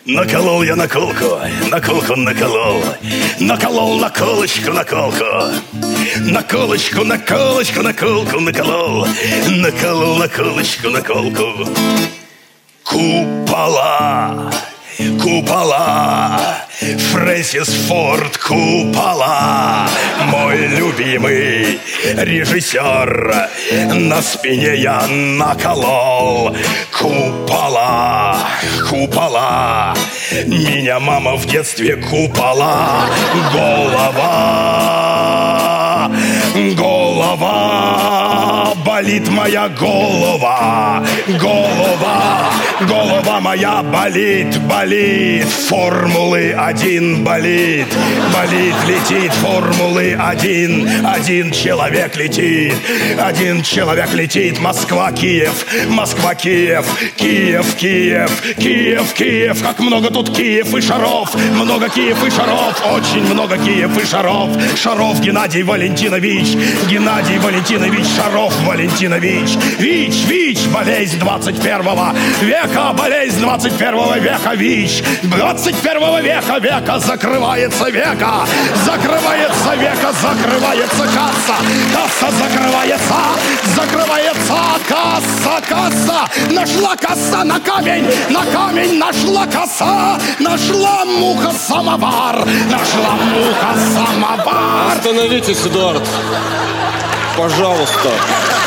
Наколол я наколку наколол. Наколол наколочку наколку. Наколочку наколку наколол. Наколол наколочку наколку. Купола, Фрэнсис Форд Коппола, мой любимый режиссер. На спине я наколол купола. Меня мама в детстве купола. Голова, болит моя голова. Голова моя болит. Формулы 1 болит, летит Формулы 1. Один человек летит. Москва, Киев. Как много тут Киев и шаров. Много Киев и шаров. Очень много Киев и шаров. Шаров Геннадий Валентинович. Шаров Валентинович. ВИЧ, болезнь 21 века. Болезнь 21 века. ВИЧ 21 века. Закрывается века. Закрывается касса. Касса закрывается. Касса. Нашла касса на камень. Нашла касса. Нашла муха самовар. Остановитесь, Эдуард. Пожалуйста.